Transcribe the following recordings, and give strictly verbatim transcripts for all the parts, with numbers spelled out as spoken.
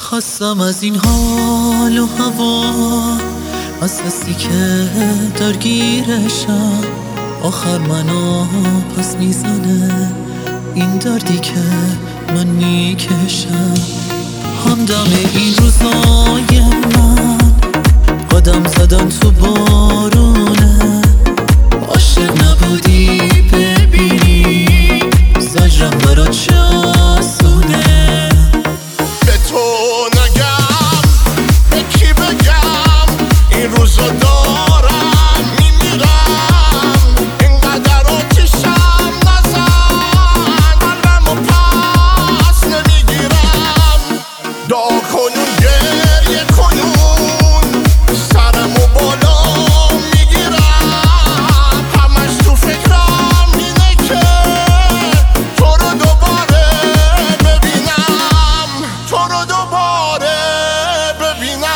خواستم از این حال و هوا، از حسی که درگیرشم، آخر منو پس میزنه این دردی که من میکشم. همدم این روزای من قدم زدن تو بارونه، عاشق نبودی ببینی زجرم برات چه آسونه. به تو نگم به کی بگم این روزا دارم میمیرم، اینقدر آتیشم نزن قلبمو پس نمیگیرم. دعا کنون گریه کنون سرمو بالا میگیرم، همش تو فکرم اینه که تو رو دوباره ببینم، تو رو دوباره ببینم.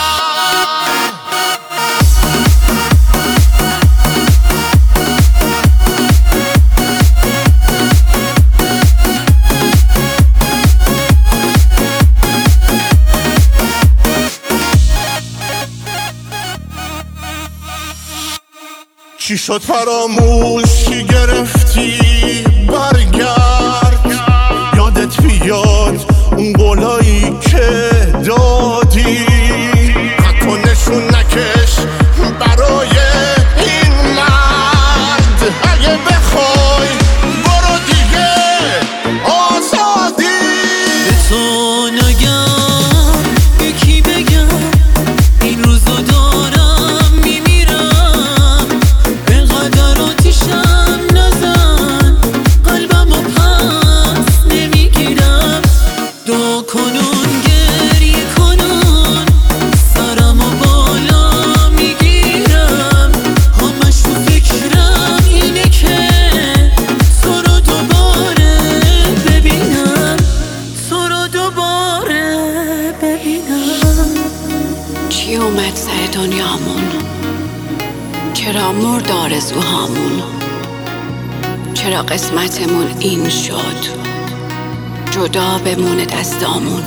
چی شد فراموشی گرفتی؟ برگرد یادت بیاد اون قولایی که دادی، حتی نشون نکش برای این مرد. اگه بخوای برو دیگه آزادی. به تو نگم به کی بگم این روزا دارم میمیرم، اینقدر آتیشم نزن قلبمو پس نمیگیرم. دعا کنون گریه کنون سرمو بالا میگیرم، همش تو فکرم اینه که تو رو دوباره ببینم، تو رو دوباره ببینم. چی اومد سر دنیامون؟ چرا مرد آرزوهامون؟ چرا قسمتمون این شد جدا بمونه دستامون؟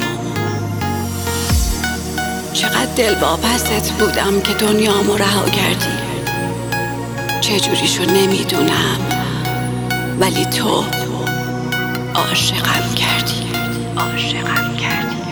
چقدر دل واپست بودم که دنیامو رها کردی، چجوریشو نمیدونم ولی تو عاشقم کردی، عاشقم کردی.